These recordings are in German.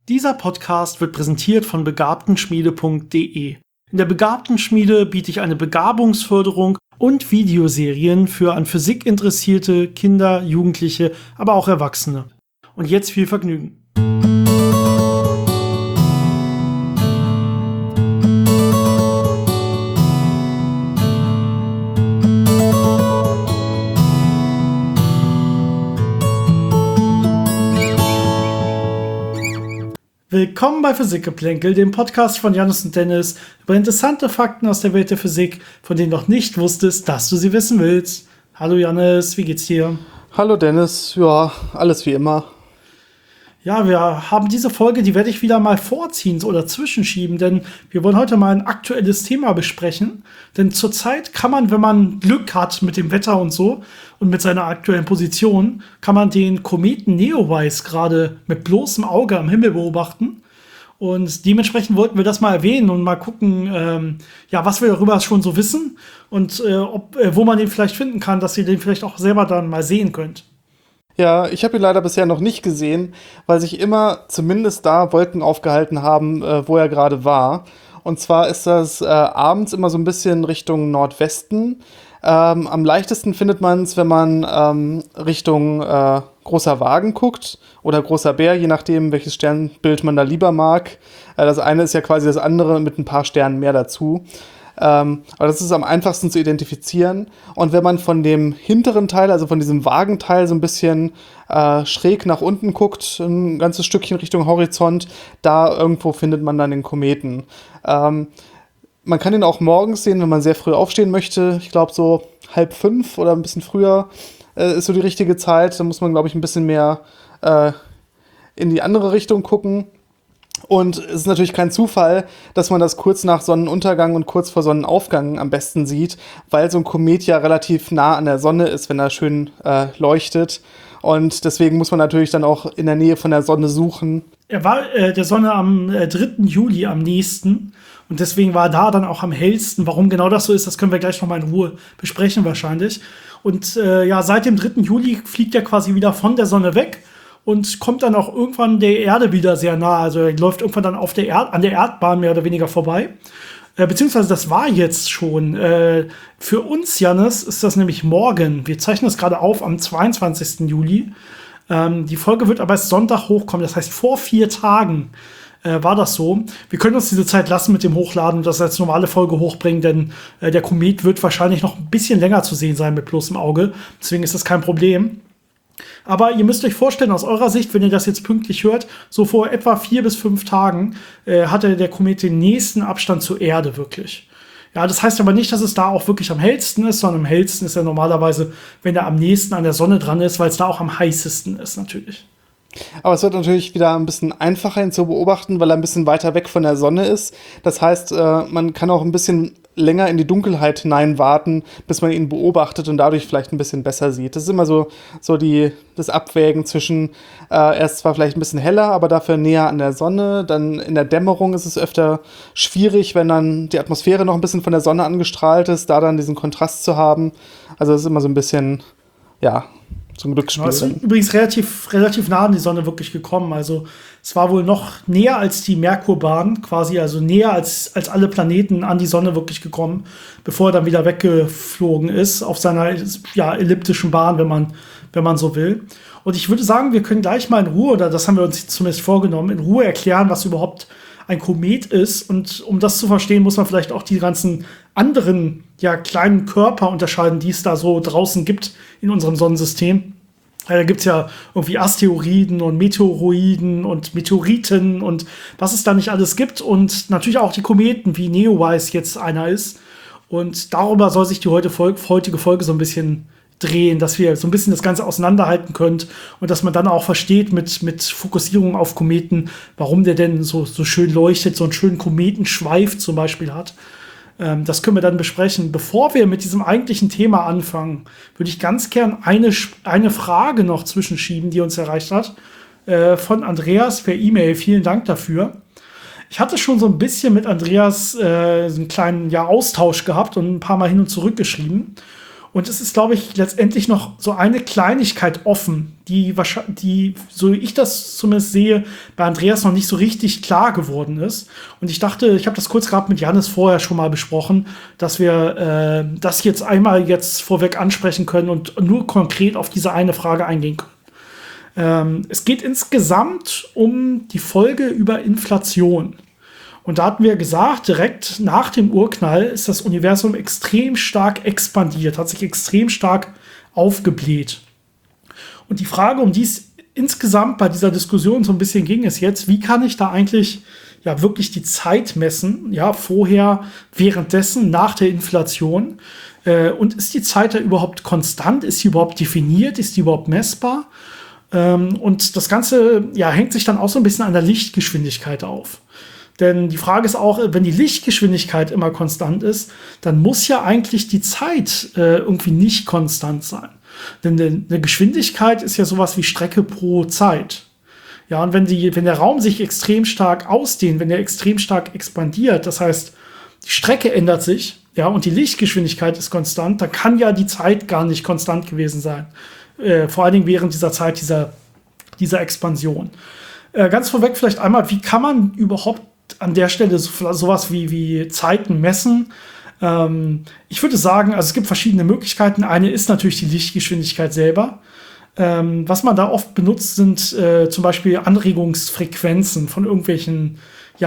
Dieser Podcast wird präsentiert von begabtenschmiede.de. In der Begabtenschmiede biete ich eine Begabungsförderung und Videoserien für an Physik interessierte Kinder, Jugendliche, aber auch Erwachsene. Und jetzt viel Vergnügen. Willkommen bei Physikgeplänkel, dem Podcast von Jannis und Dennis über interessante Fakten aus der Welt der Physik, von denen du noch nicht wusstest, dass du sie wissen willst. Hallo Jannis, wie geht's dir? Hallo Dennis, ja, alles wie immer. Ja, wir haben diese Folge, die werde ich wieder mal vorziehen oder zwischenschieben, denn wir wollen heute mal ein aktuelles Thema besprechen. Denn zurzeit kann man, wenn man Glück hat mit dem Wetter und so und mit seiner aktuellen Position, kann man den Kometen Neowise gerade mit bloßem Auge am Himmel beobachten. Und dementsprechend wollten wir das mal erwähnen und mal gucken, was wir darüber schon so wissen und wo man den vielleicht finden kann, dass ihr den vielleicht auch selber dann mal sehen könnt. Ja, ich habe ihn leider bisher noch nicht gesehen, weil sich immer zumindest da Wolken aufgehalten haben, wo er gerade war. Und zwar ist das abends immer so ein bisschen Richtung Nordwesten. Am leichtesten findet man es, wenn man Richtung Großer Wagen guckt oder Großer Bär, je nachdem, welches Sternbild man da lieber mag. Das eine ist ja quasi das andere mit ein paar Sternen mehr dazu. Aber das ist am einfachsten zu identifizieren. Und wenn man von dem hinteren Teil, also von diesem Wagenteil, so ein bisschen schräg nach unten guckt, ein ganzes Stückchen Richtung Horizont, da irgendwo findet man dann den Kometen. Man kann ihn auch morgens sehen, wenn man sehr früh aufstehen möchte. Ich glaube, so 4:30 oder ein bisschen früher ist so die richtige Zeit. Da muss man, glaube ich, ein bisschen mehr in die andere Richtung gucken. Und es ist natürlich kein Zufall, dass man das kurz nach Sonnenuntergang und kurz vor Sonnenaufgang am besten sieht, weil so ein Komet ja relativ nah an der Sonne ist, wenn er schön leuchtet. Und deswegen muss man natürlich dann auch in der Nähe von der Sonne suchen. Er war der Sonne am 3. Juli am nächsten und deswegen war er da dann auch am hellsten. Warum genau das so ist, das können wir gleich nochmal in Ruhe besprechen wahrscheinlich. Und seit dem 3. Juli fliegt er quasi wieder von der Sonne weg und kommt dann auch irgendwann der Erde wieder sehr nah. Also er läuft irgendwann dann an der Erdbahn mehr oder weniger vorbei. Beziehungsweise das war jetzt schon. Für uns, Jannis, ist das nämlich morgen. Wir zeichnen das gerade auf am 22. Juli. Die Folge wird aber erst Sonntag hochkommen. Das heißt, vor 4 Tagen war das so. Wir können uns diese Zeit lassen mit dem Hochladen und das als normale Folge hochbringen, denn der Komet wird wahrscheinlich noch ein bisschen länger zu sehen sein mit bloßem Auge. Deswegen ist das kein Problem. Aber ihr müsst euch vorstellen, aus eurer Sicht, wenn ihr das jetzt pünktlich hört, so vor etwa 4 bis 5 Tagen hatte der Komet den nächsten Abstand zur Erde wirklich. Ja, das heißt aber nicht, dass es da auch wirklich am hellsten ist, sondern am hellsten ist er normalerweise, wenn er am nächsten an der Sonne dran ist, weil es da auch am heißesten ist natürlich. Aber es wird natürlich wieder ein bisschen einfacher ihn zu beobachten, weil er ein bisschen weiter weg von der Sonne ist. Das heißt, man kann auch ein bisschen länger in die Dunkelheit hinein warten, bis man ihn beobachtet und dadurch vielleicht ein bisschen besser sieht. Das ist immer so das Abwägen zwischen, er ist zwar vielleicht ein bisschen heller, aber dafür näher an der Sonne. Dann in der Dämmerung ist es öfter schwierig, wenn dann die Atmosphäre noch ein bisschen von der Sonne angestrahlt ist, da dann diesen Kontrast zu haben. Also es ist immer so ein bisschen, zum Glücksspiel. Es ist übrigens relativ nah an die Sonne wirklich gekommen. Also es war wohl noch näher als die Merkurbahn, quasi, also näher als alle Planeten an die Sonne wirklich gekommen, bevor er dann wieder weggeflogen ist auf seiner elliptischen Bahn, wenn man so will. Und ich würde sagen, wir können gleich mal in Ruhe, oder das haben wir uns zumindest vorgenommen, in Ruhe erklären, was überhaupt ein Komet ist. Und um das zu verstehen, muss man vielleicht auch die ganzen anderen kleinen Körper unterscheiden, die es da so draußen gibt in unserem Sonnensystem. Da gibt es ja irgendwie Asteroiden und Meteoroiden und Meteoriten und was es da nicht alles gibt. Und natürlich auch die Kometen, wie Neowise jetzt einer ist. Und darüber soll sich die heutige Folge so ein bisschen drehen, dass wir so ein bisschen das Ganze auseinanderhalten können und dass man dann auch versteht mit Fokussierung auf Kometen, warum der denn so schön leuchtet, so einen schönen Kometenschweif zum Beispiel hat. Das können wir dann besprechen. Bevor wir mit diesem eigentlichen Thema anfangen, würde ich ganz gern eine Frage noch zwischenschieben, die uns erreicht hat, von Andreas per E-Mail. Vielen Dank dafür. Ich hatte schon so ein bisschen mit Andreas einen kleinen Austausch gehabt und ein paar Mal hin und zurück geschrieben. Und es ist, glaube ich, letztendlich noch so eine Kleinigkeit offen, die, so wie ich das zumindest sehe, bei Andreas noch nicht so richtig klar geworden ist. Und ich dachte, ich habe das kurz gerade mit Jannis vorher schon mal besprochen, dass wir das jetzt einmal vorweg ansprechen können und nur konkret auf diese eine Frage eingehen können. Es geht insgesamt um die Folge über Inflation. Und da hatten wir gesagt, direkt nach dem Urknall ist das Universum extrem stark expandiert, hat sich extrem stark aufgebläht. Und die Frage, um die es insgesamt bei dieser Diskussion so ein bisschen ging, ist jetzt, wie kann ich da eigentlich ja wirklich die Zeit messen, ja, vorher, währenddessen, nach der Inflation? Und ist die Zeit da überhaupt konstant? Ist sie überhaupt definiert? Ist die überhaupt messbar? Und das Ganze ja, hängt sich dann auch so ein bisschen an der Lichtgeschwindigkeit auf. Denn die Frage ist auch, wenn die Lichtgeschwindigkeit immer konstant ist, dann muss ja eigentlich die Zeit irgendwie nicht konstant sein. Denn eine Geschwindigkeit ist ja sowas wie Strecke pro Zeit. Ja, und wenn der Raum sich extrem stark ausdehnt, wenn der extrem stark expandiert, das heißt, die Strecke ändert sich, ja, und die Lichtgeschwindigkeit ist konstant, dann kann ja die Zeit gar nicht konstant gewesen sein. Vor allen Dingen während dieser Zeit dieser Expansion. Ganz vorweg vielleicht einmal, wie kann man überhaupt an der Stelle sowas wie Zeiten messen? Ich würde sagen, also es gibt verschiedene Möglichkeiten. Eine ist natürlich die Lichtgeschwindigkeit selber. Was man da oft benutzt, sind zum Beispiel Anregungsfrequenzen von irgendwelchen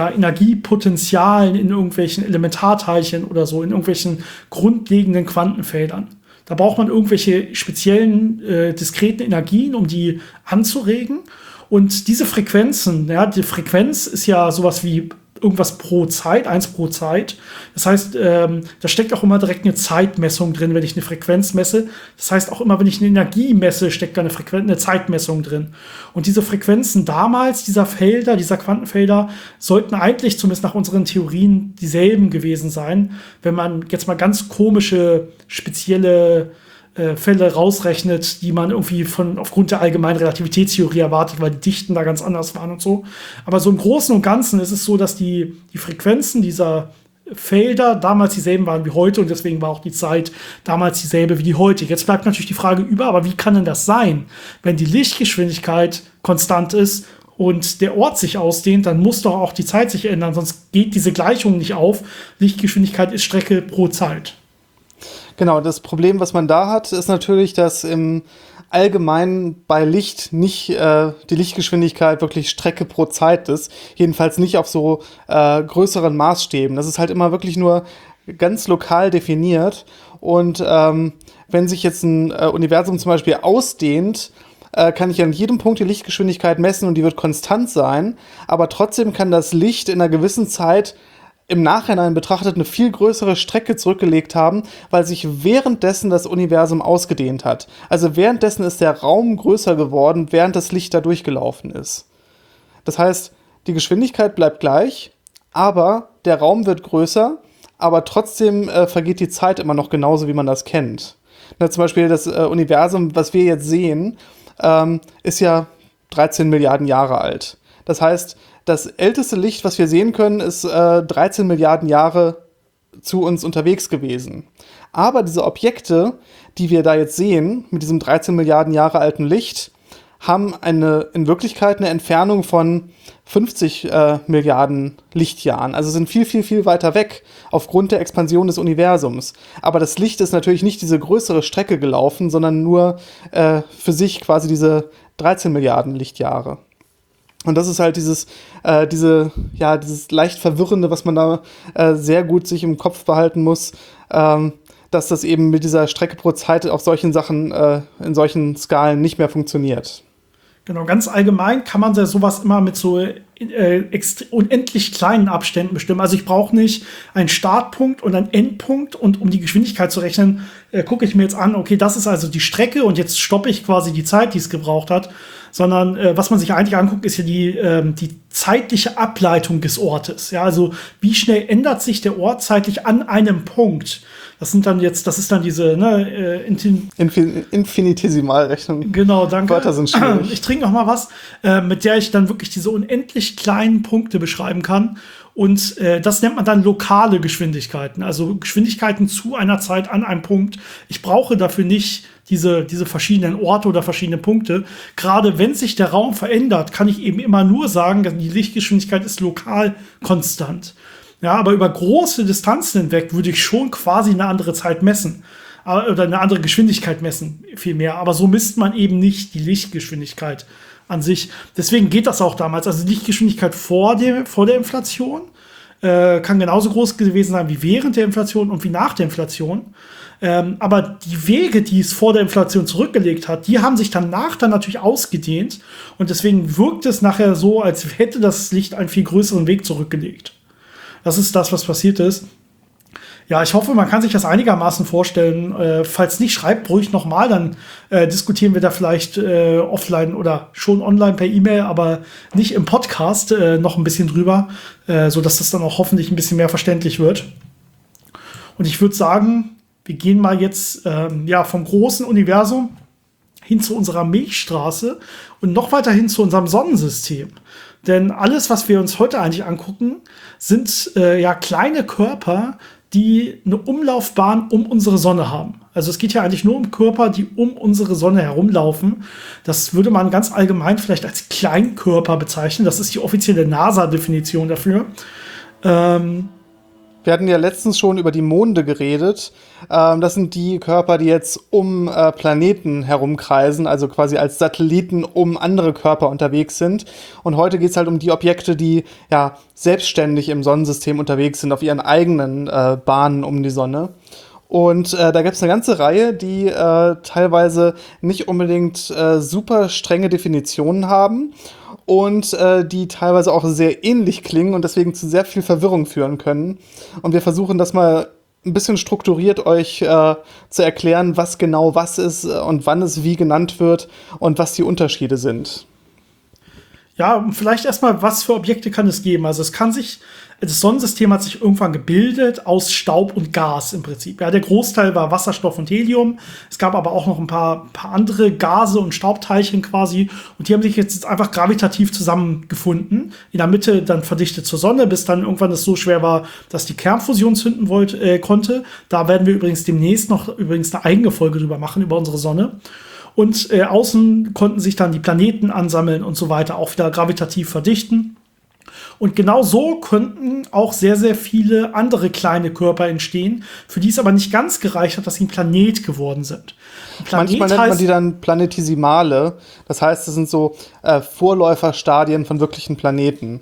Energiepotenzialen in irgendwelchen Elementarteilchen oder so, in irgendwelchen grundlegenden Quantenfeldern. Da braucht man irgendwelche speziellen diskreten Energien, um die anzuregen. Und diese Frequenzen, ja, die Frequenz ist ja sowas wie irgendwas pro Zeit, 1 pro Zeit. Das heißt, da steckt auch immer direkt eine Zeitmessung drin, wenn ich eine Frequenz messe. Das heißt, auch immer, wenn ich eine Energie messe, steckt da eine Zeitmessung drin. Und diese Frequenzen damals, dieser Quantenfelder, sollten eigentlich, zumindest nach unseren Theorien, dieselben gewesen sein. Wenn man jetzt mal ganz komische, spezielle Fälle rausrechnet, die man irgendwie aufgrund der allgemeinen Relativitätstheorie erwartet, weil die Dichten da ganz anders waren und so. Aber so im Großen und Ganzen ist es so, dass die Frequenzen dieser Felder damals dieselben waren wie heute und deswegen war auch die Zeit damals dieselbe wie die heute. Jetzt bleibt natürlich die Frage über, aber wie kann denn das sein? Wenn die Lichtgeschwindigkeit konstant ist und der Ort sich ausdehnt, dann muss doch auch die Zeit sich ändern, sonst geht diese Gleichung nicht auf. Lichtgeschwindigkeit ist Strecke pro Zeit. Genau, das Problem, was man da hat, ist natürlich, dass im Allgemeinen bei Licht nicht die Lichtgeschwindigkeit wirklich Strecke pro Zeit ist. Jedenfalls nicht auf so größeren Maßstäben. Das ist halt immer wirklich nur ganz lokal definiert. Und wenn sich jetzt ein Universum zum Beispiel ausdehnt, kann ich an jedem Punkt die Lichtgeschwindigkeit messen und die wird konstant sein. Aber trotzdem kann das Licht in einer gewissen Zeit im Nachhinein betrachtet eine viel größere Strecke zurückgelegt haben, weil sich währenddessen das Universum ausgedehnt hat. Also währenddessen ist der Raum größer geworden, während das Licht da durchgelaufen ist. Das heißt, die Geschwindigkeit bleibt gleich, aber der Raum wird größer, aber trotzdem vergeht die Zeit immer noch genauso, wie man das kennt. Na, zum Beispiel das Universum, was wir jetzt sehen, ist ja 13 Milliarden Jahre alt. Das heißt, das älteste Licht, was wir sehen können, ist 13 Milliarden Jahre zu uns unterwegs gewesen. Aber diese Objekte, die wir da jetzt sehen, mit diesem 13 Milliarden Jahre alten Licht, haben in Wirklichkeit eine Entfernung von 50 Milliarden Lichtjahren. Also sind viel, viel, viel weiter weg aufgrund der Expansion des Universums. Aber das Licht ist natürlich nicht diese größere Strecke gelaufen, sondern nur für sich quasi diese 13 Milliarden Lichtjahre. Und das ist halt dieses leicht Verwirrende, was man da sehr gut sich im Kopf behalten muss, dass das eben mit dieser Strecke pro Zeit auf solchen Sachen, in solchen Skalen nicht mehr funktioniert. Genau, ganz allgemein kann man sowas immer mit so unendlich kleinen Abständen bestimmen. Also ich brauche nicht einen Startpunkt und einen Endpunkt und um die Geschwindigkeit zu rechnen, gucke ich mir jetzt an, okay, das ist also die Strecke und jetzt stoppe ich quasi die Zeit, die es gebraucht hat. Sondern was man sich eigentlich anguckt, ist ja die zeitliche Ableitung des Ortes. Ja, also wie schnell ändert sich der Ort zeitlich an einem Punkt? Das ist dann diese Infinitesimalrechnung. Genau, danke. Wörter sind schwierig. Ich trinke noch mal was, mit der ich dann wirklich diese unendlich kleinen Punkte beschreiben kann. Und das nennt man dann lokale Geschwindigkeiten, also Geschwindigkeiten zu einer Zeit an einem Punkt. Ich brauche dafür nicht diese verschiedenen Orte oder verschiedene Punkte. Gerade wenn sich der Raum verändert, kann ich eben immer nur sagen, die Lichtgeschwindigkeit ist lokal konstant. Ja, aber über große Distanzen hinweg würde ich schon quasi eine andere Zeit messen. Oder eine andere Geschwindigkeit messen, vielmehr. Aber so misst man eben nicht die Lichtgeschwindigkeit an sich. Deswegen geht das auch damals. Also die Lichtgeschwindigkeit vor der Inflation kann genauso groß gewesen sein wie während der Inflation und wie nach der Inflation. Aber die Wege, die es vor der Inflation zurückgelegt hat, die haben sich danach dann natürlich ausgedehnt. Und deswegen wirkt es nachher so, als hätte das Licht einen viel größeren Weg zurückgelegt. Das ist das, was passiert ist. Ja, ich hoffe, man kann sich das einigermaßen vorstellen. Falls nicht, schreibt ruhig nochmal, dann diskutieren wir da vielleicht offline oder schon online per E-Mail, aber nicht im Podcast noch ein bisschen drüber, sodass das dann auch hoffentlich ein bisschen mehr verständlich wird. Und ich würde sagen, wir gehen mal jetzt vom großen Universum hin zu unserer Milchstraße und noch weiter hin zu unserem Sonnensystem. Denn alles, was wir uns heute eigentlich angucken, sind kleine Körper, die eine Umlaufbahn um unsere Sonne haben. Also es geht ja eigentlich nur um Körper, die um unsere Sonne herumlaufen. Das würde man ganz allgemein vielleicht als Kleinkörper bezeichnen. Das ist die offizielle NASA-Definition dafür. Wir hatten ja letztens schon über die Monde geredet. Das sind die Körper, die jetzt um Planeten herumkreisen, also quasi als Satelliten um andere Körper unterwegs sind. Und heute geht es halt um die Objekte, die ja selbstständig im Sonnensystem unterwegs sind, auf ihren eigenen Bahnen um die Sonne. Und da gibt es eine ganze Reihe, die teilweise nicht unbedingt super strenge Definitionen haben und die teilweise auch sehr ähnlich klingen und deswegen zu sehr viel Verwirrung führen können. Und wir versuchen das mal ein bisschen strukturiert euch zu erklären, was genau was ist und wann es wie genannt wird und was die Unterschiede sind. Ja, vielleicht erstmal, was für Objekte kann es geben? Also das Sonnensystem hat sich irgendwann gebildet aus Staub und Gas im Prinzip. Ja, der Großteil war Wasserstoff und Helium. Es gab aber auch noch ein paar andere Gase und Staubteilchen quasi. Und die haben sich jetzt einfach gravitativ zusammengefunden. In der Mitte dann verdichtet zur Sonne, bis dann irgendwann es so schwer war, dass die Kernfusion zünden konnte. Da werden wir übrigens demnächst noch eine eigene Folge drüber machen, über unsere Sonne. Und außen konnten sich dann die Planeten ansammeln und so weiter, auch wieder gravitativ verdichten. Und genau so könnten auch sehr, sehr viele andere kleine Körper entstehen, für die es aber nicht ganz gereicht hat, dass sie ein Planet geworden sind. Manchmal nennt man die dann Planetesimale. Das heißt, das sind so Vorläuferstadien von wirklichen Planeten.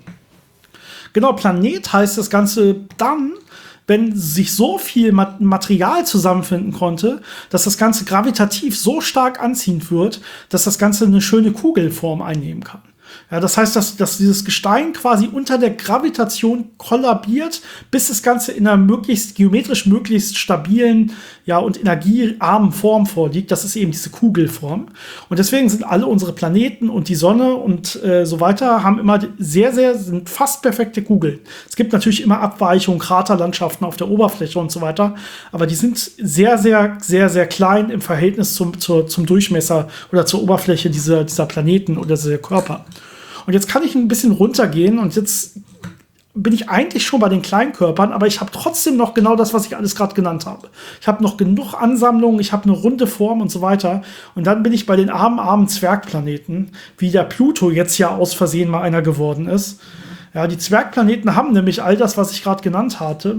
Genau, Planet heißt das Ganze dann, wenn sich so viel Material zusammenfinden konnte, dass das Ganze gravitativ so stark anziehend wird, dass das Ganze eine schöne Kugelform einnehmen kann. Ja, das heißt, dass dieses Gestein quasi unter der Gravitation kollabiert, bis das Ganze in einer geometrisch möglichst stabilen und energiearmen Form vorliegt. Das ist eben diese Kugelform. Und deswegen sind alle unsere Planeten und die Sonne und so weiter haben immer sind fast perfekte Kugeln. Es gibt natürlich immer Abweichungen, Kraterlandschaften auf der Oberfläche und so weiter, aber die sind sehr, sehr, sehr, sehr klein im Verhältnis zum Durchmesser oder zur Oberfläche dieser Planeten oder dieser Körper. Und jetzt kann ich ein bisschen runtergehen und jetzt bin ich eigentlich schon bei den Kleinkörpern, aber ich habe trotzdem noch genau das, was ich alles gerade genannt habe. Ich habe noch genug Ansammlungen, ich habe eine runde Form und so weiter. Und dann bin ich bei den armen Zwergplaneten, wie der Pluto jetzt ja aus Versehen mal einer geworden ist. Ja, die Zwergplaneten haben nämlich all das, was ich gerade genannt hatte.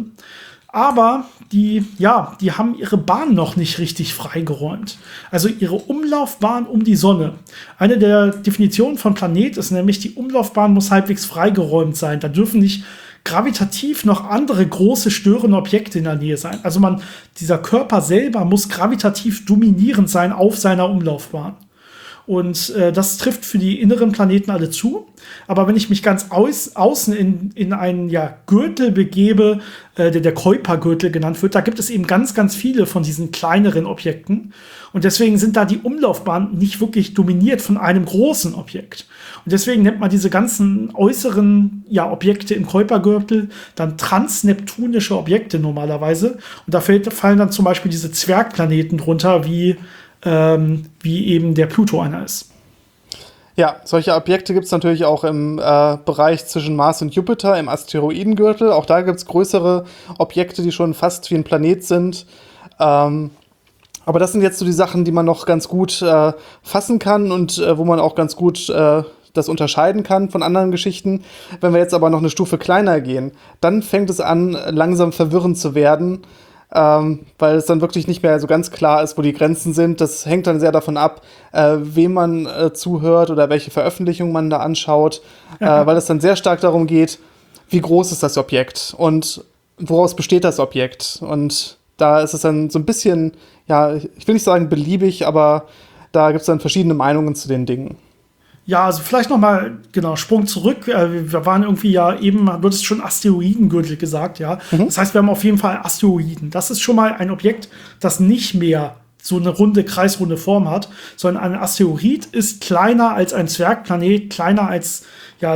Aber die haben ihre Bahn noch nicht richtig freigeräumt. Also ihre Umlaufbahn um die Sonne. Eine der Definitionen von Planet ist nämlich, die Umlaufbahn muss halbwegs freigeräumt sein. Da dürfen nicht gravitativ noch andere große störende Objekte in der Nähe sein. Also dieser Körper selber muss gravitativ dominierend sein auf seiner Umlaufbahn. Und das trifft für die inneren Planeten alle zu. Aber wenn ich mich ganz außen in einen Gürtel begebe, der Kuipergürtel genannt wird, da gibt es eben ganz, ganz viele von diesen kleineren Objekten. Und deswegen sind da die Umlaufbahnen nicht wirklich dominiert von einem großen Objekt. Und deswegen nennt man diese ganzen äußeren Objekte im Kuipergürtel dann transneptunische Objekte normalerweise. Und da fallen dann zum Beispiel diese Zwergplaneten drunter, wie eben der Pluto einer ist. Ja, solche Objekte gibt es natürlich auch im Bereich zwischen Mars und Jupiter, im Asteroidengürtel. Auch da gibt es größere Objekte, die schon fast wie ein Planet sind. Ähm, aber das sind jetzt so die Sachen, die man noch ganz gut fassen kann und wo man auch ganz gut das unterscheiden kann von anderen Geschichten. Wenn wir jetzt aber noch eine Stufe kleiner gehen, dann fängt es an, langsam verwirrend zu werden, weil es dann wirklich nicht mehr so ganz klar ist, wo die Grenzen sind. Das hängt dann sehr davon ab, wem man zuhört oder welche Veröffentlichungen man da anschaut, weil es dann sehr stark darum geht, wie groß ist das Objekt und woraus besteht das Objekt. Und da ist es dann so ein bisschen, ja, ich will nicht sagen beliebig, aber da gibt es dann verschiedene Meinungen zu den Dingen. Ja, also vielleicht noch mal, genau, Sprung zurück. Wir waren irgendwie ja eben, du hattest schon Asteroidengürtel gesagt, ja. Das heißt, wir haben auf jeden Fall Asteroiden. Das ist schon mal ein Objekt, das nicht mehr so eine runde, kreisrunde Form hat, sondern ein Asteroid ist kleiner als ein Zwergplanet, kleiner als, ja,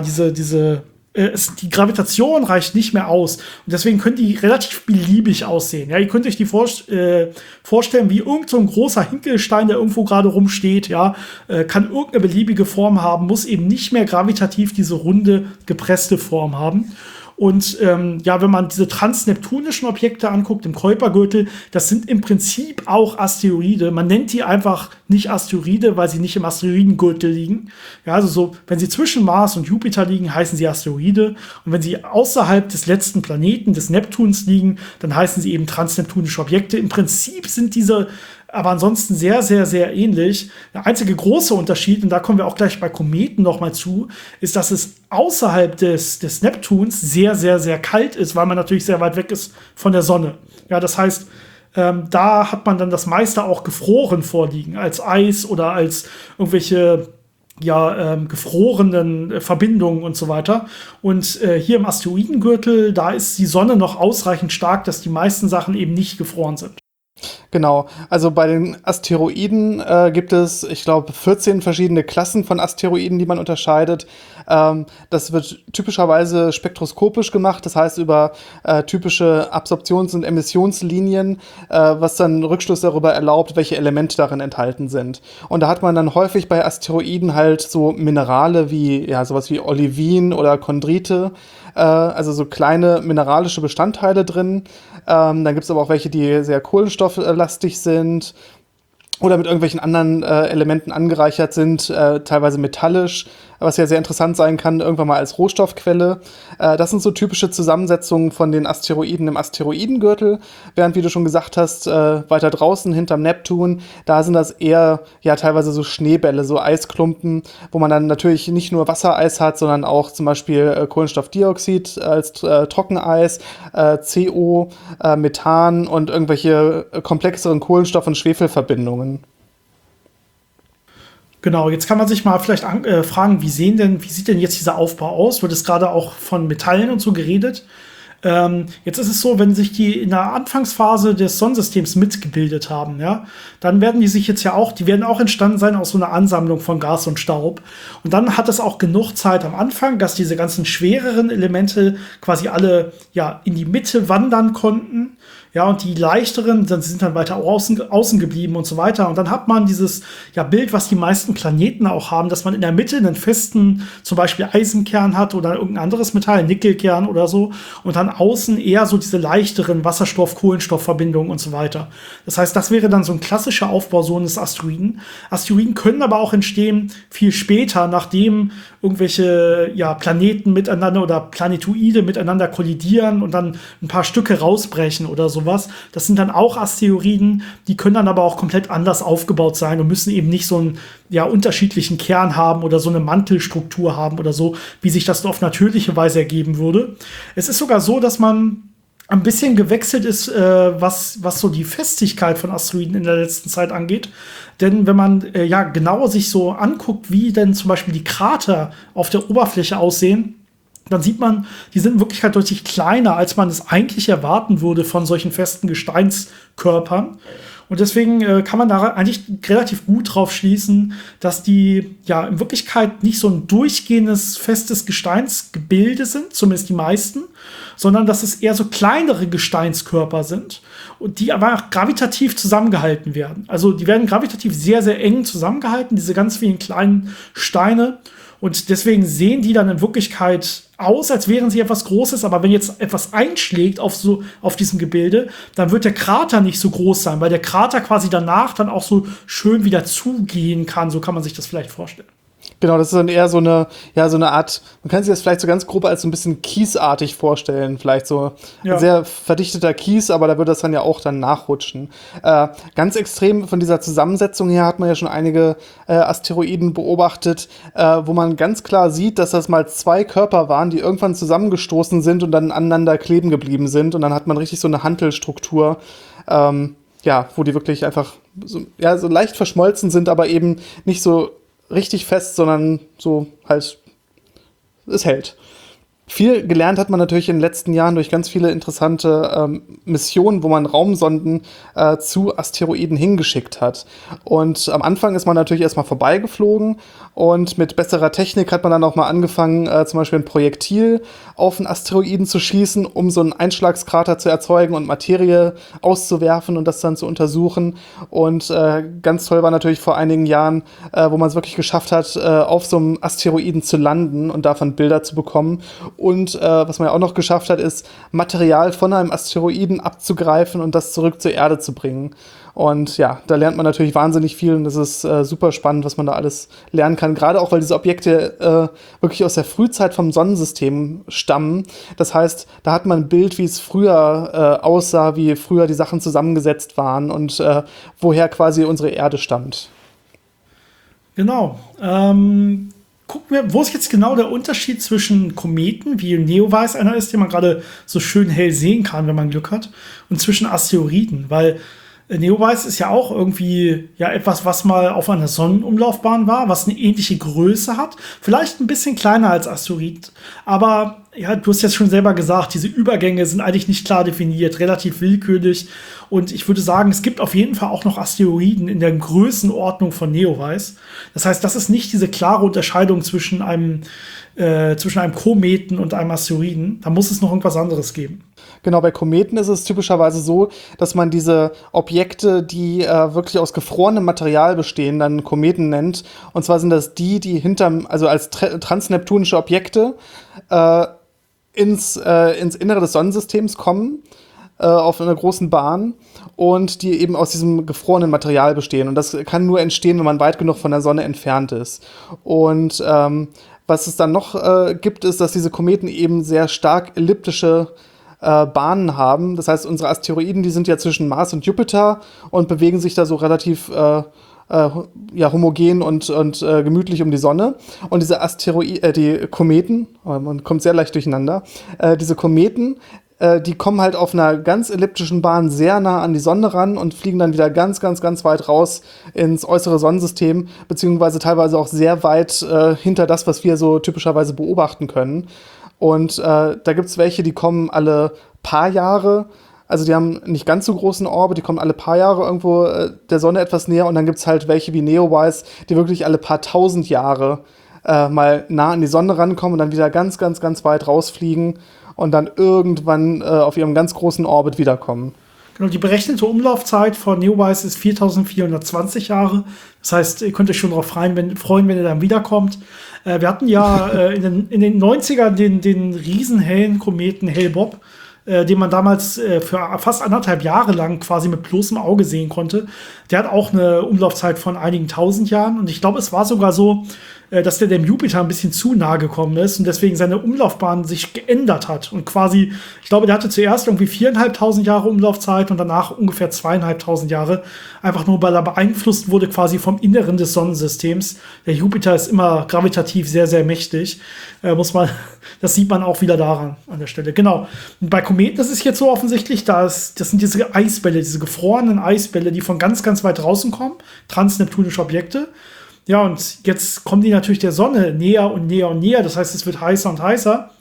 die Gravitation reicht nicht mehr aus. Und deswegen können die relativ beliebig aussehen. Ja, ihr könnt euch die vorstellen, wie irgend so ein großer Hinkelstein, der irgendwo gerade rumsteht, ja, kann irgendeine beliebige Form haben, muss eben nicht mehr gravitativ diese runde, gepresste Form haben. Und ja, wenn man diese transneptunischen Objekte anguckt, im Kuipergürtel, das sind im Prinzip auch Asteroide. Man nennt die einfach nicht Asteroide, weil sie nicht im Asteroidengürtel liegen. Ja, also so, wenn sie zwischen Mars und Jupiter liegen, heißen sie Asteroide. Und wenn sie außerhalb des letzten Planeten, des Neptuns liegen, dann heißen sie eben transneptunische Objekte. Im Prinzip sind diese aber ansonsten sehr, sehr, sehr ähnlich. Der einzige große Unterschied, und da kommen wir auch gleich bei Kometen noch mal zu, ist, dass es außerhalb des Neptuns sehr, sehr, sehr kalt ist, weil man natürlich sehr weit weg ist von der Sonne. Ja, das heißt, da hat man dann das meiste auch gefroren vorliegen, als Eis oder als irgendwelche gefrorenen Verbindungen und so weiter. Und hier im Asteroidengürtel, da ist die Sonne noch ausreichend stark, dass die meisten Sachen eben nicht gefroren sind. Genau, also bei den Asteroiden gibt es, ich glaube, 14 verschiedene Klassen von Asteroiden, die man unterscheidet. Das wird typischerweise spektroskopisch gemacht, das heißt über typische Absorptions- und Emissionslinien, was dann Rückschluss darüber erlaubt, welche Elemente darin enthalten sind. Und da hat man dann häufig bei Asteroiden halt so Minerale wie, ja, sowas wie Olivin oder Chondrite, also so kleine mineralische Bestandteile drin. Dann gibt es aber auch welche, die sehr kohlenstofflastig sind oder mit irgendwelchen anderen Elementen angereichert sind, teilweise metallisch, was ja sehr interessant sein kann, irgendwann mal als Rohstoffquelle. Das sind so typische Zusammensetzungen von den Asteroiden im Asteroidengürtel, während, wie du schon gesagt hast, weiter draußen hinterm Neptun, da sind das eher ja teilweise so Schneebälle, so Eisklumpen, wo man dann natürlich nicht nur Wassereis hat, sondern auch zum Beispiel Kohlenstoffdioxid als Trockeneis, CO, Methan und irgendwelche komplexeren Kohlenstoff- und Schwefelverbindungen. Genau, jetzt kann man sich mal vielleicht fragen, wie sieht denn jetzt dieser Aufbau aus? Wird es gerade auch von Metallen und so geredet? Jetzt ist es so, wenn sich die in der Anfangsphase des Sonnensystems mitgebildet haben, ja, dann werden die werden auch entstanden sein aus so einer Ansammlung von Gas und Staub. Und dann hat es auch genug Zeit am Anfang, dass diese ganzen schwereren Elemente quasi alle ja in die Mitte wandern konnten. Ja, und die leichteren sind dann weiter außen geblieben und so weiter. Und dann hat man dieses Bild, was die meisten Planeten auch haben, dass man in der Mitte einen festen, zum Beispiel Eisenkern hat oder irgendein anderes Metall, Nickelkern oder so. Und dann außen eher so diese leichteren Wasserstoff-Kohlenstoff-Verbindungen und so weiter. Das heißt, das wäre dann so ein klassischer Aufbau so eines Asteroiden. Asteroiden können aber auch entstehen viel später, nachdem irgendwelche Planeten miteinander oder Planetoide miteinander kollidieren und dann ein paar Stücke rausbrechen oder sowas. Das sind dann auch Asteroiden, die können dann aber auch komplett anders aufgebaut sein und müssen eben nicht so einen unterschiedlichen Kern haben oder so eine Mantelstruktur haben oder so, wie sich das auf natürliche Weise ergeben würde. Es ist sogar so, dass man ein bisschen gewechselt ist, was so die Festigkeit von Asteroiden in der letzten Zeit angeht. Denn wenn man genauer sich so anguckt, wie denn zum Beispiel die Krater auf der Oberfläche aussehen, dann sieht man, die sind in Wirklichkeit deutlich kleiner, als man es eigentlich erwarten würde von solchen festen Gesteinskörpern. Und deswegen kann man da eigentlich relativ gut drauf schließen, dass die ja in Wirklichkeit nicht so ein durchgehendes, festes Gesteinsgebilde sind, zumindest die meisten, sondern dass es eher so kleinere Gesteinskörper sind und die aber auch gravitativ zusammengehalten werden. Also die werden gravitativ sehr, sehr eng zusammengehalten, diese ganz vielen kleinen Steine. Und deswegen sehen die dann in Wirklichkeit aus, als wären sie etwas Großes, aber wenn jetzt etwas einschlägt auf diesem Gebilde, dann wird der Krater nicht so groß sein, weil der Krater quasi danach dann auch so schön wieder zugehen kann. So kann man sich das vielleicht vorstellen. Genau, das ist dann eher so eine Art, man kann sich das vielleicht so ganz grob als so ein bisschen kiesartig vorstellen, vielleicht so ein sehr verdichteter Kies, aber da würde das dann ja auch dann nachrutschen. Ganz extrem von dieser Zusammensetzung her hat man ja schon einige Asteroiden beobachtet, wo man ganz klar sieht, dass das mal 2 Körper waren, die irgendwann zusammengestoßen sind und dann aneinander kleben geblieben sind und dann hat man richtig so eine Hantelstruktur, wo die wirklich einfach so leicht verschmolzen sind, aber eben nicht so richtig fest, sondern so halt, es hält. Viel gelernt hat man natürlich in den letzten Jahren durch ganz viele interessante Missionen, wo man Raumsonden zu Asteroiden hingeschickt hat. Und am Anfang ist man natürlich erstmal vorbeigeflogen und mit besserer Technik hat man dann auch mal angefangen, zum Beispiel ein Projektil auf einen Asteroiden zu schießen, um so einen Einschlagskrater zu erzeugen und Materie auszuwerfen und das dann zu untersuchen. Und ganz toll war natürlich vor einigen Jahren, wo man es wirklich geschafft hat, auf so einem Asteroiden zu landen und davon Bilder zu bekommen. Und was man ja auch noch geschafft hat, ist, Material von einem Asteroiden abzugreifen und das zurück zur Erde zu bringen. Und ja, da lernt man natürlich wahnsinnig viel und das ist super spannend, was man da alles lernen kann. Gerade auch, weil diese Objekte wirklich aus der Frühzeit vom Sonnensystem stammen. Das heißt, da hat man ein Bild, wie es früher aussah, wie früher die Sachen zusammengesetzt waren und woher quasi unsere Erde stammt. Genau. Gucken wir, wo ist jetzt genau der Unterschied zwischen Kometen, wie Neowise einer ist, den man gerade so schön hell sehen kann, wenn man Glück hat, und zwischen Asteroiden, weil Neowise ist ja auch irgendwie etwas, was mal auf einer Sonnenumlaufbahn war, was eine ähnliche Größe hat, vielleicht ein bisschen kleiner als Asteroid, aber ja, du hast jetzt schon selber gesagt, diese Übergänge sind eigentlich nicht klar definiert, relativ willkürlich und ich würde sagen, es gibt auf jeden Fall auch noch Asteroiden in der Größenordnung von Neowise. Das heißt, das ist nicht diese klare Unterscheidung zwischen einem Kometen und einem Asteroiden. Da muss es noch irgendwas anderes geben. Genau, bei Kometen ist es typischerweise so, dass man diese Objekte, die wirklich aus gefrorenem Material bestehen, dann Kometen nennt. Und zwar sind das die also als transneptunische Objekte ins Innere des Sonnensystems kommen, auf einer großen Bahn und die eben aus diesem gefrorenen Material bestehen. Und das kann nur entstehen, wenn man weit genug von der Sonne entfernt ist. Und was es dann noch gibt, ist, dass diese Kometen eben sehr stark elliptische Bahnen haben. Das heißt, unsere Asteroiden, die sind ja zwischen Mars und Jupiter und bewegen sich da so relativ homogen und gemütlich um die Sonne. Und diese die Kometen, man kommt sehr leicht durcheinander, diese Kometen, die kommen halt auf einer ganz elliptischen Bahn sehr nah an die Sonne ran und fliegen dann wieder ganz, ganz, ganz weit raus ins äußere Sonnensystem, beziehungsweise teilweise auch sehr weit hinter das, was wir so typischerweise beobachten können. Und da gibt's welche, die kommen alle paar Jahre. Also die haben nicht ganz so großen Orbit, die kommen alle paar Jahre irgendwo der Sonne etwas näher. Und dann gibt's halt welche wie Neowise, die wirklich alle paar tausend Jahre mal nah an die Sonne rankommen und dann wieder ganz, ganz, ganz weit rausfliegen und dann irgendwann auf ihrem ganz großen Orbit wiederkommen. Genau, die berechnete Umlaufzeit von Neowise ist 4420 Jahre. Das heißt, ihr könnt euch schon darauf freuen, wenn ihr dann wiederkommt. Wir hatten ja in den 90ern den riesenhellen Kometen Hale-Bopp, den man damals für fast 1,5 Jahre lang quasi mit bloßem Auge sehen konnte. Der hat auch eine Umlaufzeit von einigen tausend Jahren. Und ich glaube, es war sogar so, dass der dem Jupiter ein bisschen zu nahe gekommen ist und deswegen seine Umlaufbahn sich geändert hat. Und quasi, ich glaube, der hatte zuerst irgendwie 4.500 Jahre Umlaufzeit und danach ungefähr 2.500 Jahre. Einfach nur, weil er beeinflusst wurde quasi vom Inneren des Sonnensystems. Der Jupiter ist immer gravitativ sehr, sehr mächtig. Das sieht man auch wieder daran an der Stelle. Genau. Und bei Kometen ist es jetzt so offensichtlich, das sind diese Eisbälle, diese gefrorenen Eisbälle, die von ganz, ganz weit draußen kommen. Transneptunische Objekte. Ja, und jetzt kommen die natürlich der Sonne näher und näher und näher. Das heißt, es wird heißer und heißer.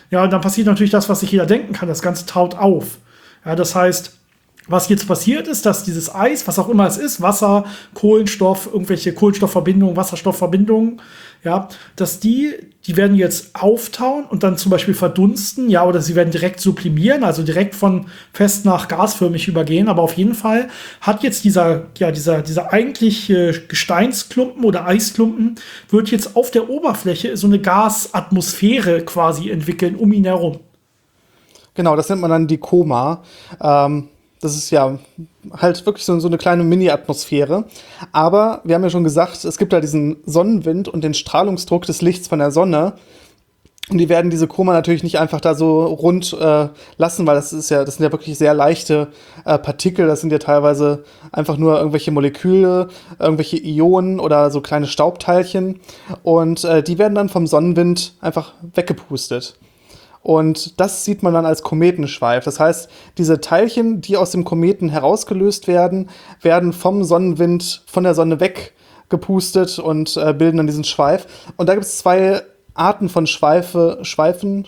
Ja, und dann passiert natürlich das, was sich jeder denken kann. Das Ganze taut auf. Ja, das heißt, was jetzt passiert ist, dass dieses Eis, was auch immer es ist, Wasser, Kohlenstoff, irgendwelche Kohlenstoffverbindungen, Wasserstoffverbindungen, ja, dass die werden jetzt auftauen und dann zum Beispiel verdunsten, ja, oder sie werden direkt sublimieren, also direkt von fest nach gasförmig übergehen. Aber auf jeden Fall hat jetzt dieser eigentliche Gesteinsklumpen oder Eisklumpen wird jetzt auf der Oberfläche so eine Gasatmosphäre quasi entwickeln um ihn herum. Genau, das nennt man dann die Koma. Das ist ja halt wirklich so eine kleine Mini-Atmosphäre. Aber wir haben ja schon gesagt, es gibt ja diesen Sonnenwind und den Strahlungsdruck des Lichts von der Sonne. Und die werden diese Koma natürlich nicht einfach da so rund lassen, weil das sind ja wirklich sehr leichte Partikel. Das sind ja teilweise einfach nur irgendwelche Moleküle, irgendwelche Ionen oder so kleine Staubteilchen. Und die werden dann vom Sonnenwind einfach weggepustet. Und das sieht man dann als Kometenschweif. Das heißt, diese Teilchen, die aus dem Kometen herausgelöst werden, werden vom Sonnenwind von der Sonne weggepustet und bilden dann diesen Schweif. Und da gibt es zwei Arten von Schweifen.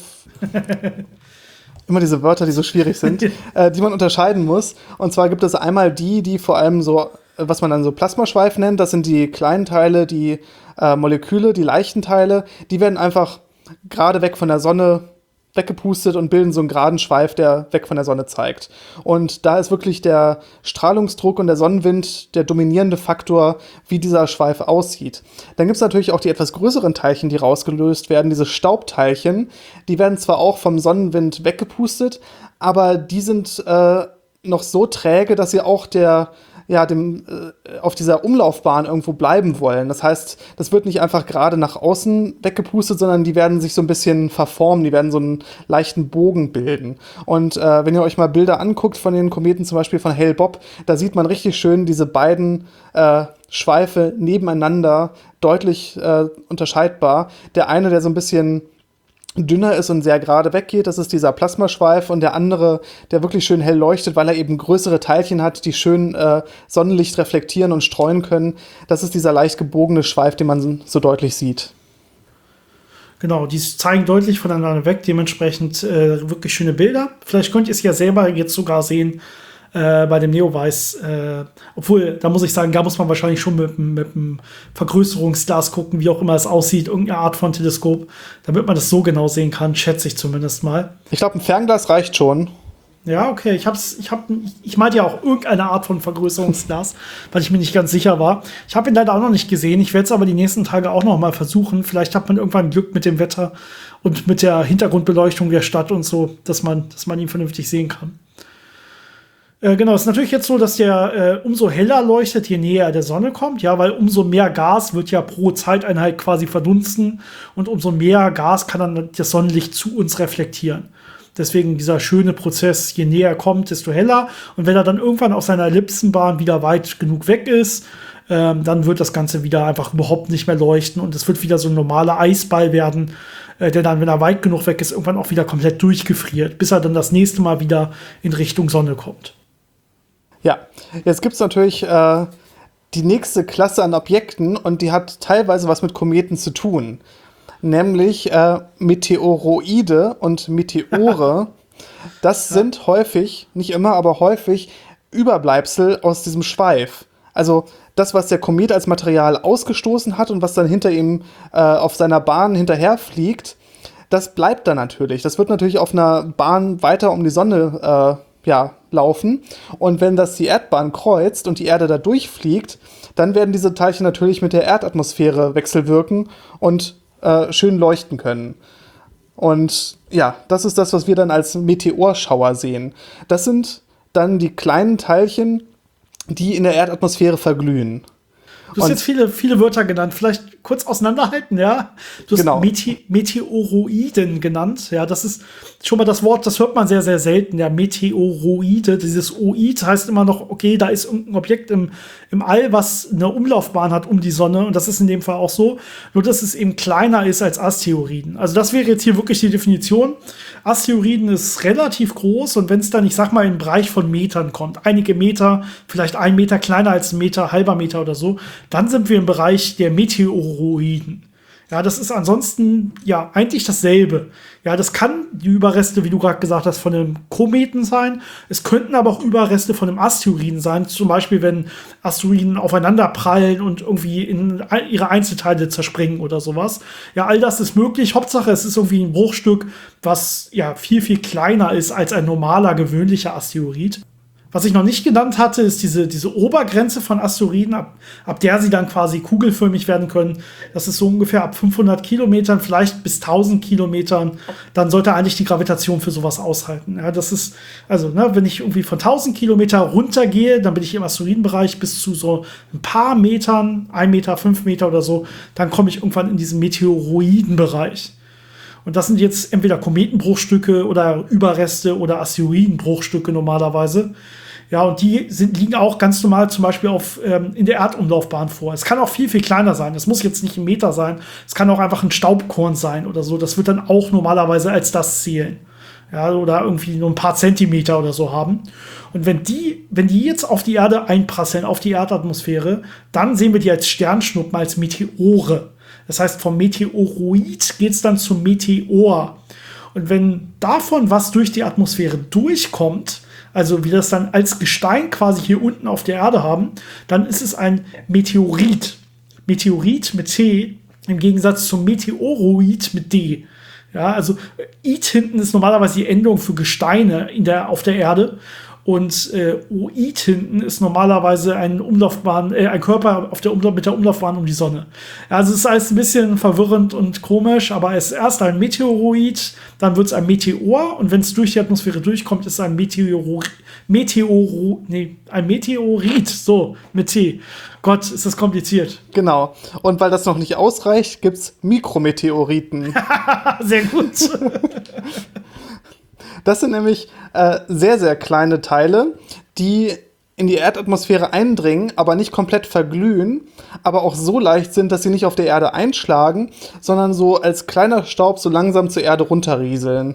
Immer diese Wörter, die so schwierig sind, die man unterscheiden muss. Und zwar gibt es einmal die vor allem so, was man dann so Plasmaschweif nennt. Das sind die kleinen Teile, die Moleküle, die leichten Teile. Die werden einfach gerade weg von der Sonne weggepustet und bilden so einen geraden Schweif, der weg von der Sonne zeigt. Und da ist wirklich der Strahlungsdruck und der Sonnenwind der dominierende Faktor, wie dieser Schweif aussieht. Dann gibt es natürlich auch die etwas größeren Teilchen, die rausgelöst werden, diese Staubteilchen. Die werden zwar auch vom Sonnenwind weggepustet, aber die sind noch so träge, dass sie auch auf dieser Umlaufbahn irgendwo bleiben wollen. Das heißt, das wird nicht einfach gerade nach außen weggepustet, sondern die werden sich so ein bisschen verformen, die werden so einen leichten Bogen bilden. Und wenn ihr euch mal Bilder anguckt von den Kometen, zum Beispiel von Hale-Bopp, da sieht man richtig schön diese beiden Schweife nebeneinander, deutlich unterscheidbar. Der eine, der so ein bisschen dünner ist und sehr gerade weggeht, das ist dieser Plasmaschweif, und der andere, der wirklich schön hell leuchtet, weil er eben größere Teilchen hat, die schön Sonnenlicht reflektieren und streuen können. Das ist dieser leicht gebogene Schweif, den man so deutlich sieht. Genau, die zeigen deutlich voneinander weg, dementsprechend wirklich schöne Bilder. Vielleicht könnt ihr es ja selber jetzt sogar sehen bei dem Neowise. Obwohl, da muss ich sagen, da muss man wahrscheinlich schon mit einem Vergrößerungsglas gucken, wie auch immer es aussieht, irgendeine Art von Teleskop, damit man das so genau sehen kann, schätze ich zumindest mal. Ich glaube, ein Fernglas reicht schon. Ja, okay. Ich meinte ja auch irgendeine Art von Vergrößerungsglas, weil ich mir nicht ganz sicher war. Ich habe ihn leider auch noch nicht gesehen. Ich werde es aber die nächsten Tage auch noch mal versuchen. Vielleicht hat man irgendwann Glück mit dem Wetter und mit der Hintergrundbeleuchtung der Stadt und so, dass man ihn vernünftig sehen kann. Genau, es ist natürlich jetzt so, dass der umso heller leuchtet, je näher er der Sonne kommt, ja, weil umso mehr Gas wird ja pro Zeiteinheit quasi verdunsten und umso mehr Gas kann dann das Sonnenlicht zu uns reflektieren. Deswegen dieser schöne Prozess, je näher er kommt, desto heller. Und wenn er dann irgendwann auf seiner Ellipsenbahn wieder weit genug weg ist, dann wird das Ganze wieder einfach überhaupt nicht mehr leuchten und es wird wieder so ein normaler Eisball werden, der dann, wenn er weit genug weg ist, irgendwann auch wieder komplett durchgefriert, bis er dann das nächste Mal wieder in Richtung Sonne kommt. Ja, jetzt gibt es natürlich die nächste Klasse an Objekten und die hat teilweise was mit Kometen zu tun. Nämlich Meteoroide und Meteore. Das sind häufig, nicht immer, aber häufig Überbleibsel aus diesem Schweif. Also das, was der Komet als Material ausgestoßen hat und was dann hinter ihm auf seiner Bahn hinterherfliegt, das bleibt dann natürlich. Das wird natürlich auf einer Bahn weiter um die Sonne laufen. Und wenn das die Erdbahn kreuzt und die Erde da durchfliegt, dann werden diese Teilchen natürlich mit der Erdatmosphäre wechselwirken und schön leuchten können. Und ja, das ist das, was wir dann als Meteorschauer sehen. Das sind dann die kleinen Teilchen, die in der Erdatmosphäre verglühen. Du hast jetzt viele Wörter genannt. Vielleicht kurz auseinanderhalten, ja? Du hast genau. Meteoroiden genannt. Ja, das ist schon mal das Wort, das hört man sehr, sehr selten. Ja, Meteoroide. Dieses Oid heißt immer noch, okay, da ist irgendein Objekt im All, was eine Umlaufbahn hat um die Sonne. Und das ist in dem Fall auch so. Nur, dass es eben kleiner ist als Asteroiden. Also das wäre jetzt hier wirklich die Definition. Asteroiden ist relativ groß. Und wenn es dann, ich sag mal, in den Bereich von Metern kommt, einige Meter, vielleicht 1 Meter kleiner als 1 Meter, halber Meter oder so, dann sind wir im Bereich der Meteoroiden. Ja, das ist ansonsten ja eigentlich dasselbe. Ja, das kann die Überreste, wie du gerade gesagt hast, von einem Kometen sein. Es könnten aber auch Überreste von einem Asteroiden sein. Zum Beispiel, wenn Asteroiden aufeinander prallen und irgendwie in ihre Einzelteile zerspringen oder sowas. Ja, all das ist möglich. Hauptsache, es ist irgendwie ein Bruchstück, was ja viel, viel kleiner ist als ein normaler, gewöhnlicher Asteroid. Was ich noch nicht genannt hatte, ist diese Obergrenze von Asteroiden, ab der sie dann quasi kugelförmig werden können. Das ist so ungefähr ab 500 Kilometern, vielleicht bis 1000 Kilometern. Dann sollte eigentlich die Gravitation für sowas aushalten. Ja, das ist, also, ne, wenn ich irgendwie von 1000 Kilometer runtergehe, dann bin ich im Asteroidenbereich bis zu so ein paar Metern, 1 Meter, 5 Meter oder so. Dann komme ich irgendwann in diesen Meteoroidenbereich. Und das sind jetzt entweder Kometenbruchstücke oder Überreste oder Asteroidenbruchstücke normalerweise. Ja, und die liegen auch ganz normal zum Beispiel in der Erdumlaufbahn vor. Es kann auch viel, viel kleiner sein. Es muss jetzt nicht ein Meter sein. Es kann auch einfach ein Staubkorn sein oder so. Das wird dann auch normalerweise als das zählen. Ja, oder irgendwie nur ein paar Zentimeter oder so haben. Und wenn die jetzt auf die Erde einprasseln, auf die Erdatmosphäre, dann sehen wir die als Sternschnuppen, als Meteore. Das heißt, vom Meteoroid geht es dann zum Meteor. Und wenn davon was durch die Atmosphäre durchkommt, also wir das dann als Gestein quasi hier unten auf der Erde haben, dann ist es ein Meteorit. Meteorit mit T im Gegensatz zum Meteoroid mit D. Ja, also Id hinten ist normalerweise die Endung für Gesteine auf der Erde. Und Oid hinten ist normalerweise ein Körper mit der Umlaufbahn um die Sonne. Also es ist alles ein bisschen verwirrend und komisch, aber es ist erst ein Meteoroid, dann wird es ein Meteor und wenn es durch die Atmosphäre durchkommt, ist es ein ein Meteorit, so, mit T. Gott, ist das kompliziert. Genau. Und weil das noch nicht ausreicht, gibt es Mikrometeoriten. Sehr gut. Das sind nämlich sehr, sehr kleine Teile, die in die Erdatmosphäre eindringen, aber nicht komplett verglühen, aber auch so leicht sind, dass sie nicht auf der Erde einschlagen, sondern so als kleiner Staub so langsam zur Erde runterrieseln.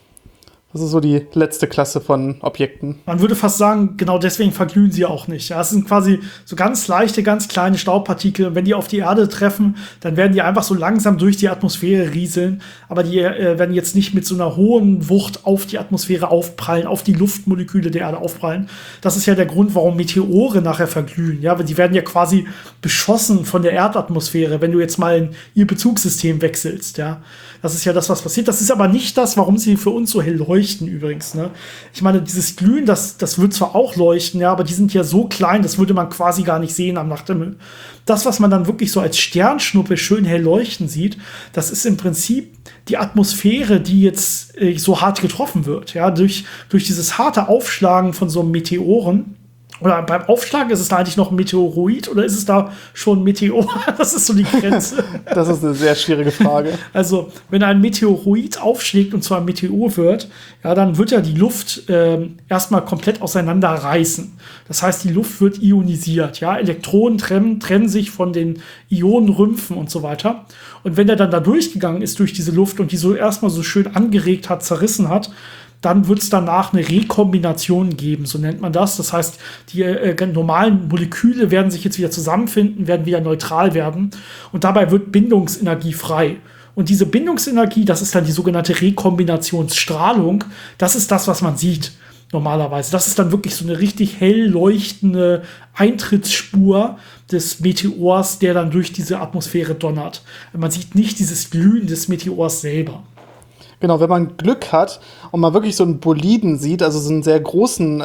Das ist so die letzte Klasse von Objekten. Man würde fast sagen, genau deswegen verglühen sie auch nicht. Ja, es sind quasi so ganz leichte, ganz kleine Staubpartikel. Und wenn die auf die Erde treffen, dann werden die einfach so langsam durch die Atmosphäre rieseln. Aber die werden jetzt nicht mit so einer hohen Wucht auf die Atmosphäre aufprallen, auf die Luftmoleküle der Erde aufprallen. Das ist ja der Grund, warum Meteore nachher verglühen. Ja, weil die werden ja quasi beschossen von der Erdatmosphäre, wenn du jetzt mal in ihr Bezugssystem wechselst. Ja, das ist ja das, was passiert. Das ist aber nicht das, warum sie für uns so hell leuchten übrigens. Ne? Ich meine, dieses Glühen, das wird zwar auch leuchten, ja, aber die sind ja so klein, das würde man quasi gar nicht sehen am Nachthimmel. Das, was man dann wirklich so als Sternschnuppe schön hell leuchten sieht, das ist im Prinzip die Atmosphäre, die jetzt so hart getroffen wird. Ja? Durch dieses harte Aufschlagen von so einem Meteoren. Oder beim Aufschlag, ist es da eigentlich noch ein Meteoroid oder ist es da schon ein Meteor? Das ist so die Grenze. Das ist eine sehr schwierige Frage. Also, wenn ein Meteoroid aufschlägt und zu einem Meteor wird, ja, dann wird ja die Luft erstmal komplett auseinanderreißen. Das heißt, die Luft wird ionisiert. Ja? Elektronen trennen sich von den Ionenrümpfen und so weiter. Und wenn der dann da durchgegangen ist durch diese Luft und die so erstmal so schön angeregt hat, zerrissen hat, dann wird es danach eine Rekombination geben, so nennt man das. Das heißt, die normalen Moleküle werden sich jetzt wieder zusammenfinden, werden wieder neutral werden und dabei wird Bindungsenergie frei. Und diese Bindungsenergie, das ist dann die sogenannte Rekombinationsstrahlung, das ist das, was man sieht normalerweise. Das ist dann wirklich so eine richtig hell leuchtende Eintrittsspur des Meteors, der dann durch diese Atmosphäre donnert. Man sieht nicht dieses Glühen des Meteors selber. Genau, wenn man Glück hat und man wirklich so einen Boliden sieht, also so einen sehr großen,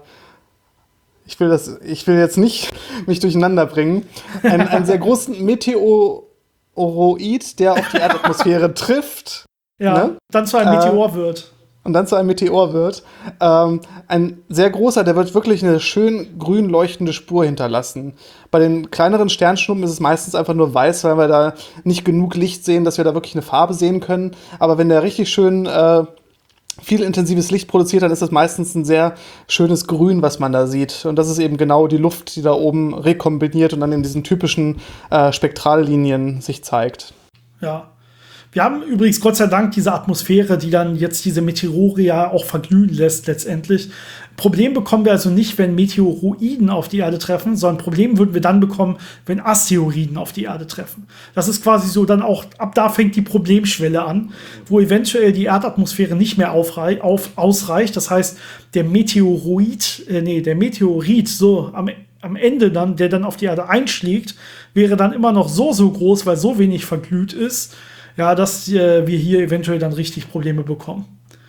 ich will jetzt nicht mich durcheinander bringen, einen sehr großen Meteoroid, der auf die Erdatmosphäre trifft. Ja, ne? Dann zu einem Meteor wird. Und dann zu einem Meteor wird. Ein sehr großer, der wird wirklich eine schön grün leuchtende Spur hinterlassen. Bei den kleineren Sternschnuppen ist es meistens einfach nur weiß, weil wir da nicht genug Licht sehen, dass wir da wirklich eine Farbe sehen können. Aber wenn der richtig schön viel intensives Licht produziert, dann ist das meistens ein sehr schönes Grün, was man da sieht. Und das ist eben genau die Luft, die da oben rekombiniert und dann in diesen typischen Spektrallinien sich zeigt. Ja. Wir haben übrigens Gott sei Dank diese Atmosphäre, die dann jetzt diese Meteore ja auch verglühen lässt letztendlich. Problem bekommen wir also nicht, wenn Meteoroiden auf die Erde treffen, sondern Problem würden wir dann bekommen, wenn Asteroiden auf die Erde treffen. Das ist quasi so dann auch, ab da fängt die Problemschwelle an, wo eventuell die Erdatmosphäre nicht mehr ausreicht. Das heißt, der Meteorit, so am Ende dann, der dann auf die Erde einschlägt, wäre dann immer noch so groß, weil so wenig verglüht ist, ja, dass wir hier eventuell dann richtig Probleme bekommen.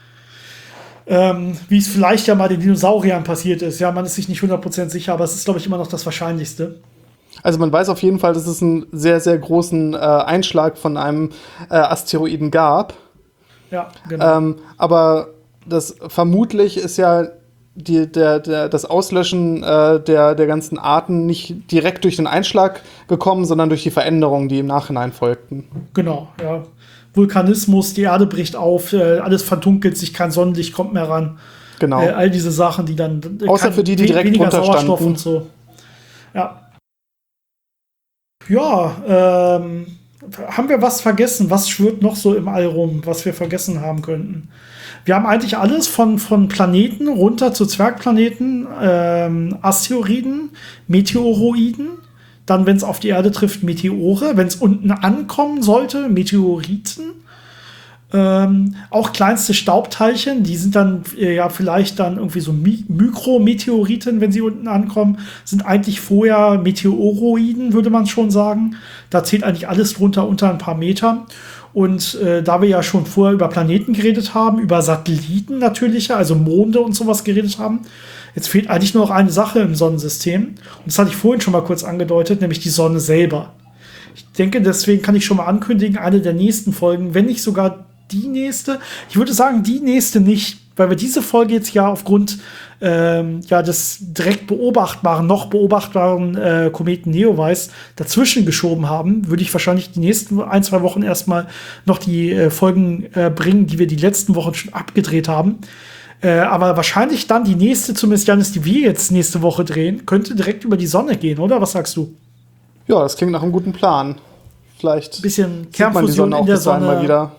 Wie es vielleicht ja mal den Dinosauriern passiert ist. Ja, man ist sich nicht 100% sicher, aber es ist, glaube ich, immer noch das Wahrscheinlichste. Also man weiß auf jeden Fall, dass es einen sehr, sehr großen Einschlag von einem Asteroiden gab. Ja, genau. Aber das vermutlich ist ja das Auslöschen der ganzen Arten nicht direkt durch den Einschlag gekommen, sondern durch die Veränderungen, die im Nachhinein folgten. Genau, ja. Vulkanismus, die Erde bricht auf, alles verdunkelt sich, kein Sonnenlicht kommt mehr ran. Genau. All diese Sachen, die dann außer für die direkt weniger Sauerstoff runterstanden. und so. Ja. Ja, haben wir was vergessen? Was schwirrt noch so im All rum, was wir vergessen haben könnten? Wir haben eigentlich alles von Planeten runter zu Zwergplaneten, Asteroiden, Meteoroiden. Dann, wenn es auf die Erde trifft, Meteore. Wenn es unten ankommen sollte, Meteoriten. Auch kleinste Staubteilchen, die sind dann vielleicht dann irgendwie so Mikrometeoriten, wenn sie unten ankommen, sind eigentlich vorher Meteoroiden, würde man schon sagen. Da zählt eigentlich alles drunter unter ein paar Meter. Und da wir ja schon vorher über Planeten geredet haben, über Satelliten natürlich, also Monde und sowas geredet haben, jetzt fehlt eigentlich nur noch eine Sache im Sonnensystem. Und das hatte ich vorhin schon mal kurz angedeutet, nämlich die Sonne selber. Ich denke, deswegen kann ich schon mal ankündigen, eine der nächsten Folgen, wenn nicht sogar die nächste. Ich würde sagen, die nächste nicht, weil wir diese Folge jetzt ja aufgrund des direkt noch beobachtbaren Kometen Neowise dazwischen geschoben haben, würde ich wahrscheinlich die nächsten 1-2 Wochen erstmal noch die Folgen bringen, die wir die letzten Wochen schon abgedreht haben. Aber wahrscheinlich dann die nächste, zumindest Janis, die wir jetzt nächste Woche drehen, könnte direkt über die Sonne gehen, oder? Was sagst du? Ja, das klingt nach einem guten Plan. Vielleicht ein bisschen Kernfusion in der Sonne. Mal wieder.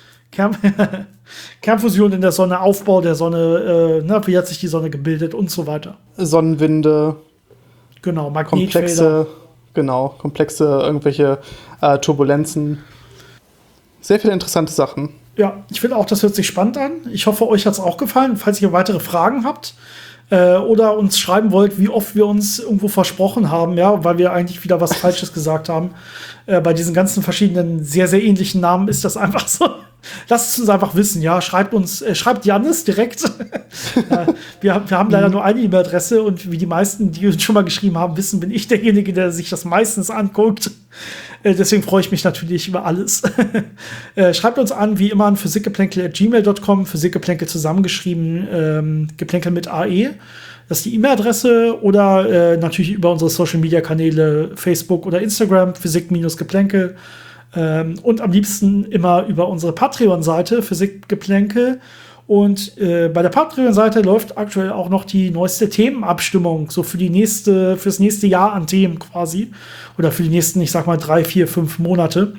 Kernfusion in der Sonne, Aufbau der Sonne, wie hat sich die Sonne gebildet und so weiter. Sonnenwinde. Genau, Magnetfelder. Komplexe irgendwelche Turbulenzen. Sehr viele interessante Sachen. Ja, ich finde auch, das hört sich spannend an. Ich hoffe, euch hat es auch gefallen. Falls ihr weitere Fragen habt oder uns schreiben wollt, wie oft wir uns irgendwo versprochen haben, ja, weil wir eigentlich wieder was Falsches gesagt haben. Bei diesen ganzen verschiedenen, sehr, sehr ähnlichen Namen ist das einfach so. Lasst es uns einfach wissen, ja. Schreibt Janis direkt. Wir haben leider nur eine E-Mail-Adresse und wie die meisten, die uns schon mal geschrieben haben, wissen, bin ich derjenige, der sich das meistens anguckt. Deswegen freue ich mich natürlich über alles. Schreibt uns an, wie immer, an physikgeplänkel@gmail.com, Physikgeplänkel zusammengeschrieben, Geplänkel mit AE. Das ist die E-Mail-Adresse oder natürlich über unsere Social-Media-Kanäle Facebook oder Instagram, Physik-Geplänkel. Und am liebsten immer über unsere Patreon-Seite, Physikgeplänkel. Und bei der Patreon-Seite läuft aktuell auch noch die neueste Themenabstimmung, so fürs nächste Jahr an Themen quasi. Oder für die nächsten, ich sag mal, 3, 4, 5 Monate.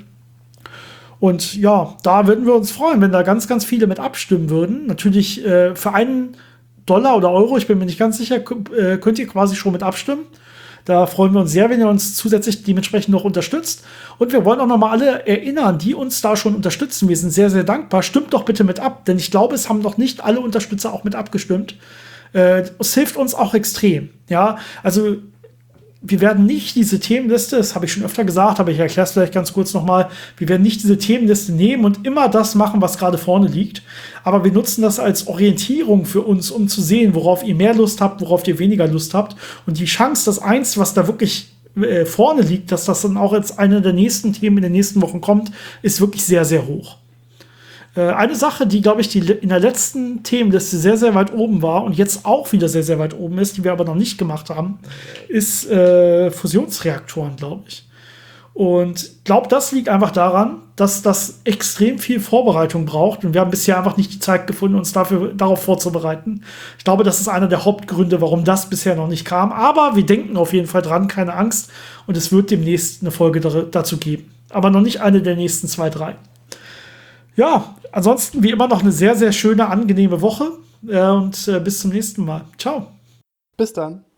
Und ja, da würden wir uns freuen, wenn da ganz, ganz viele mit abstimmen würden. Natürlich für $1 oder Euro, ich bin mir nicht ganz sicher, könnt ihr quasi schon mit abstimmen. Da freuen wir uns sehr, wenn ihr uns zusätzlich dementsprechend noch unterstützt. Und wir wollen auch noch mal alle erinnern, die uns da schon unterstützen. Wir sind sehr, sehr dankbar. Stimmt doch bitte mit ab, denn ich glaube, es haben noch nicht alle Unterstützer auch mit abgestimmt. Es hilft uns auch extrem. Ja, also wir werden nicht diese Themenliste, das habe ich schon öfter gesagt, aber ich erkläre es vielleicht ganz kurz nochmal, wir werden nicht diese Themenliste nehmen und immer das machen, was gerade vorne liegt, aber wir nutzen das als Orientierung für uns, um zu sehen, worauf ihr mehr Lust habt, worauf ihr weniger Lust habt, und die Chance, dass eins, was da wirklich vorne liegt, dass das dann auch als eine der nächsten Themen in den nächsten Wochen kommt, ist wirklich sehr, sehr hoch. Eine Sache, die, glaube ich, die in der letzten Themenliste sehr, sehr weit oben war und jetzt auch wieder sehr, sehr weit oben ist, die wir aber noch nicht gemacht haben, ist Fusionsreaktoren, glaube ich. Und ich glaube, das liegt einfach daran, dass das extrem viel Vorbereitung braucht. Und wir haben bisher einfach nicht die Zeit gefunden, uns darauf vorzubereiten. Ich glaube, das ist einer der Hauptgründe, warum das bisher noch nicht kam. Aber wir denken auf jeden Fall dran, keine Angst. Und es wird demnächst eine Folge dazu geben. Aber noch nicht eine der nächsten 2, 3. Ja, ansonsten wie immer noch eine sehr, sehr schöne, angenehme Woche und bis zum nächsten Mal. Ciao. Bis dann.